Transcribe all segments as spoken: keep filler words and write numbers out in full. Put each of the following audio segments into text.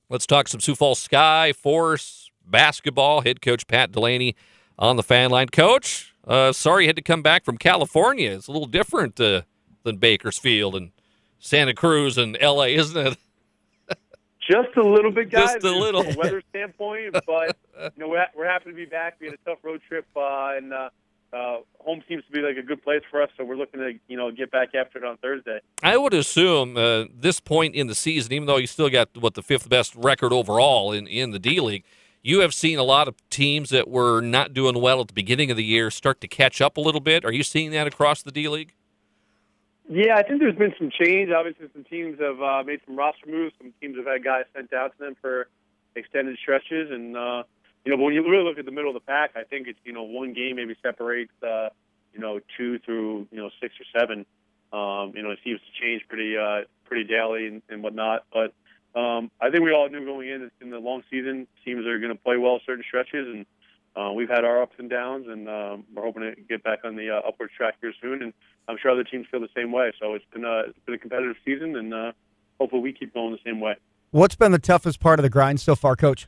Let's talk some Sioux Falls Sky Force basketball. Head coach Pat Delaney on the fan line. Coach, uh, sorry you had to come back from California. It's a little different uh, than Bakersfield and Santa Cruz and L A, isn't it? Just a little bit, guys. Just a little. From a weather standpoint, but you know we're, we're happy to be back. We had a tough road trip, uh, and uh, uh, home seems to be like a good place for us. So we're looking to you know get back after it on Thursday. I would assume uh, this point in the season, even though you still got what the fifth best record overall in in the D League, you have seen a lot of teams that were not doing well at the beginning of the year start to catch up a little bit. Are you seeing that across the D League? Yeah, I think there's been some change. Obviously, some teams have uh, made some roster moves. Some teams have had guys sent out to them for extended stretches. And, uh, you know, but when you really look at the middle of the pack, I think it's, you know, one game maybe separates, uh, you know, two through, you know, six or seven. Um, you know, it seems to change pretty uh, pretty daily and, and whatnot. But um, I think we all knew going in in the long season, teams are going to play well certain stretches. And uh, we've had our ups and downs, and um, we're hoping to get back on the uh, upward track here soon. And I'm sure other teams feel the same way. So it's been a, it's been a competitive season, and uh, hopefully we keep going the same way. What's been the toughest part of the grind so far, Coach?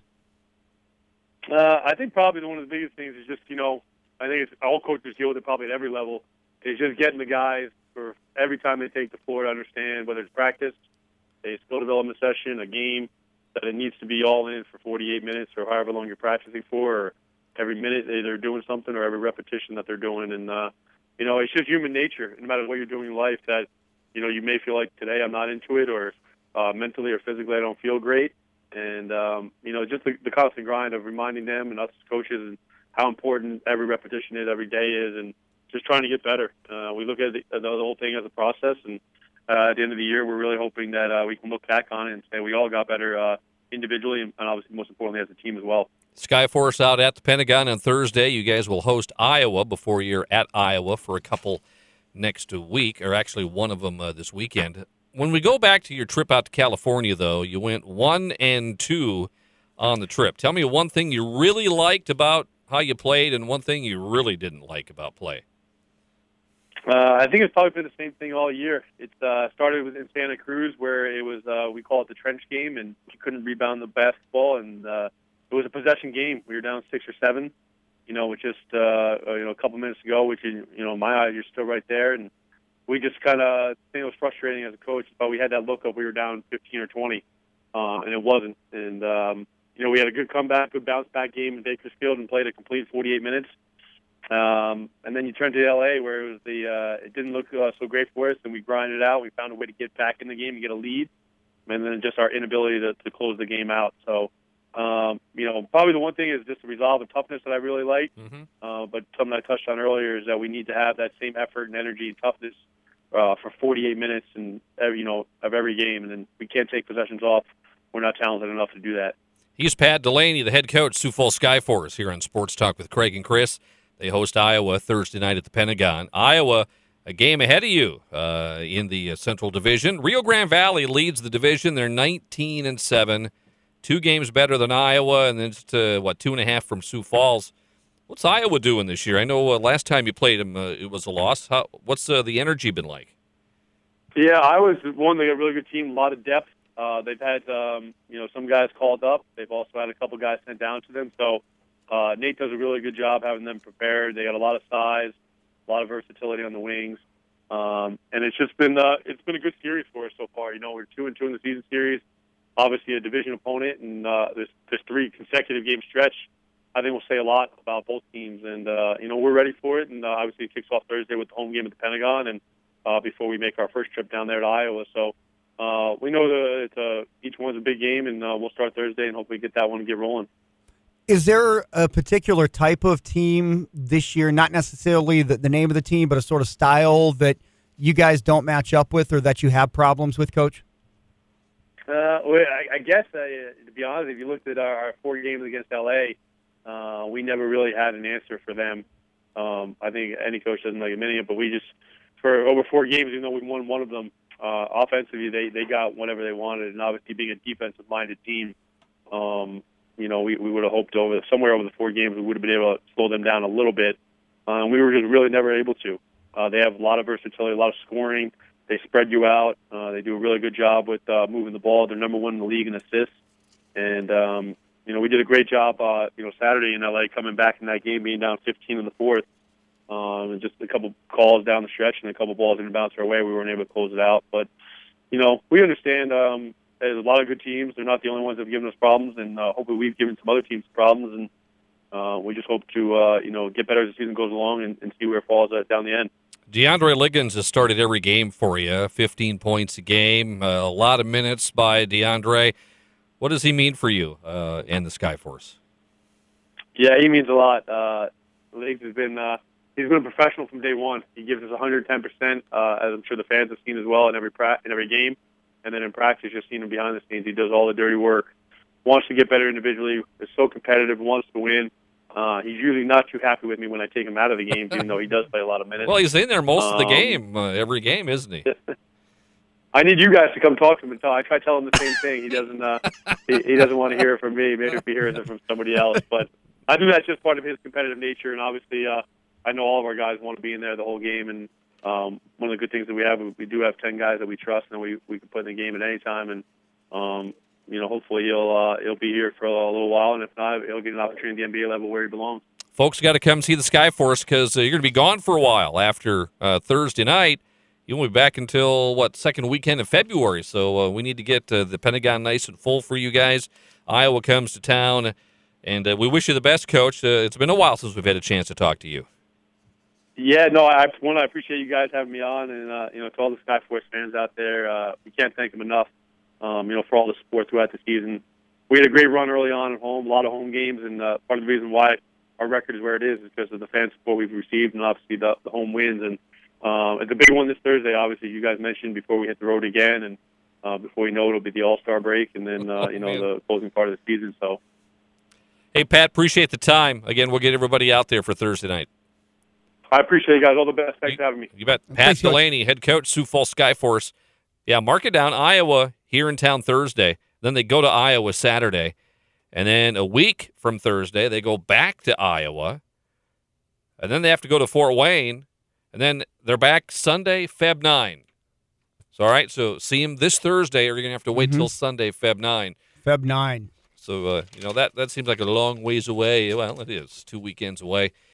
Uh, I think probably one of the biggest things is just, you know, I think it's all coaches deal with it probably at every level, is just getting the guys for every time they take the floor to understand whether it's practice, a skill development session, a game, that it needs to be all in for forty-eight minutes or however long you're practicing for, or every minute they're doing something or every repetition that they're doing. And, uh, you know, it's just human nature, no matter what you're doing in life, that, you know, you may feel like today I'm not into it, or uh, mentally or physically I don't feel great. And, um, you know, just the, the constant grind of reminding them and us as coaches and how important every repetition is, every day is, and just trying to get better. Uh, we look at the, the whole thing as a process, and uh, at the end of the year, we're really hoping that uh, we can look back on it and say we all got better uh, individually and, and obviously most importantly as a team as well. Skyforce out at the Pentagon on Thursday. You guys will host Iowa before you're at Iowa for a couple next week, or actually one of them uh, this weekend. When we go back to your trip out to California, though, you went one and two on the trip. Tell me one thing you really liked about how you played and one thing you really didn't like about play. Uh, I think it's probably been the same thing all year. It uh, started with in Santa Cruz, where it was uh, we call it the trench game, and you couldn't rebound the basketball, and uh, it was a possession game. We were down six or seven, you know, with just uh, you know a couple minutes to go, which is, you know, in my eyes, you're still right there, and we just kind of, I think it was frustrating as a coach, but we had that look of we were down fifteen or twenty, uh, and it wasn't. And um, you know, we had a good comeback, good bounce back game in Bakersfield, and played a complete forty-eight minutes. Um, and then you turn to L A, where it was the uh, it didn't look uh, so great for us, and we grinded it out. We found a way to get back in the game and get a lead, and then just our inability to, to close the game out. So, um, you know, probably the one thing is just the resolve and toughness that I really like. Mm-hmm. Uh, but something I touched on earlier is that we need to have that same effort and energy and toughness uh, for forty-eight minutes and every, you know, of every game, and then we can't take possessions off. We're not talented enough to do that. He's Pat Delaney, the head coach, Sioux Falls Skyforce, here on Sports Talk with Craig and Chris. They host Iowa Thursday night at the Pentagon. Iowa, a game ahead of you uh, in the uh, Central Division. Rio Grande Valley leads the division. They're nineteen and seven, two games better than Iowa, and then just uh, what two and a half from Sioux Falls. What's Iowa doing this year? I know uh, last time you played them, uh, it was a loss. How, what's uh, the energy been like? Yeah, Iowa's one. They got a really good team, a lot of depth. Uh, they've had um, you know some guys called up. They've also had a couple guys sent down to them. So. Uh, Nate does a really good job having them prepared. They got a lot of size, a lot of versatility on the wings, um, and it's just been uh, it's been a good series for us so far. You know, we're two and two in the season series. Obviously, a division opponent, and uh, this this three consecutive game stretch, I think will say a lot about both teams. And uh, you know, we're ready for it. And uh, obviously, it kicks off Thursday with the home game at the Pentagon, and uh, before we make our first trip down there to Iowa. So uh, we know that it's a, each one's a big game, and uh, we'll start Thursday and hopefully get that one and get rolling. Is there a particular type of team this year, not necessarily the, the name of the team, but a sort of style that you guys don't match up with or that you have problems with, Coach? Uh, well, I, I guess, uh, to be honest, if you looked at our, our four games against L A, uh, we never really had an answer for them. Um, I think any coach doesn't like admitting it, but we just, for over four games, even though we won one of them, uh, offensively, they, they got whatever they wanted. And obviously being a defensive-minded team, um, you know, we, we would have hoped over somewhere over the four games we would have been able to slow them down a little bit. Uh, we were just really never able to. Uh, they have a lot of versatility, a lot of scoring. They spread you out. Uh, they do a really good job with uh, moving the ball. They're number one in the league in assists. And um, you know, we did a great job, uh, you know, Saturday in L A coming back in that game, being down fifteen in the fourth. Um, and just a couple calls down the stretch and a couple balls didn't bounce our way. We weren't able to close it out. But, you know, we understand um, there's a lot of good teams. They're not the only ones that have given us problems, and uh, hopefully we've given some other teams problems. And uh, we just hope to, uh, you know, get better as the season goes along and, and see where it falls at down the end. DeAndre Liggins has started every game for you, fifteen points a game, uh, a lot of minutes by DeAndre. What does he mean for you uh, and the Skyforce? Yeah, he means a lot. Uh, Liggs has been uh, he's been a professional from day one. He gives us one hundred ten percent, uh, as I'm sure the fans have seen as well in every pra- in every game, and then in practice, you've seen him behind the scenes. He does all the dirty work, wants to get better individually, is so competitive, wants to win. Uh, he's usually not too happy with me when I take him out of the games, even though he does play a lot of minutes. Well, he's in there most of the Um, game, uh, every game, isn't he? I need you guys to come talk to him and tell. I try to tell him the same thing. He doesn't. Uh, he, he doesn't want to hear it from me. Maybe if he hears it from somebody else. But I think that's just part of his competitive nature. And obviously, uh, I know all of our guys want to be in there the whole game. And um, one of the good things that we have, we do have ten guys that we trust and we we can put in the game at any time. And um, you know, hopefully he'll uh, he'll be here for a, a little while. And if not, he'll get an opportunity at the N B A level where he belongs. Folks got to come see the Skyforce because uh, you're going to be gone for a while after uh, Thursday night. You won't be back until, what, second weekend of February. So uh, we need to get uh, the Pentagon nice and full for you guys. Iowa comes to town, and uh, we wish you the best, Coach. Uh, it's been a while since we've had a chance to talk to you. Yeah, no, I one, I appreciate you guys having me on, and uh, you know, to all the Skyforce fans out there, uh, we can't thank them enough. Um, you know, for all the support throughout the season. We had a great run early on at home, a lot of home games, and uh, part of the reason why our record is where it is is because of the fan support we've received, and obviously the, the home wins. And um, it's a big one this Thursday. Obviously, you guys mentioned before we hit the road again, and uh, before we know it, it'll be the All-Star break, and then uh, you know Man. the closing part of the season. So, Hey, Pat, appreciate the time. Again, we'll get everybody out there for Thursday night. I appreciate you guys. All the best. Thanks you, for having me. You bet. Pat Thanks, Coach. Delaney, head coach, Sioux Falls Skyforce. Yeah, mark it down. Iowa here in town Thursday. Then they go to Iowa Saturday. And then a week from Thursday, they go back to Iowa. And then they have to go to Fort Wayne. And then they're back Sunday, February ninth. So, all right, so see them this Thursday, or you're going to have to wait Mhm. till Sunday, February ninth. Feb nine. So, uh, you know, that, that seems like a long ways away. Well, it is two weekends away.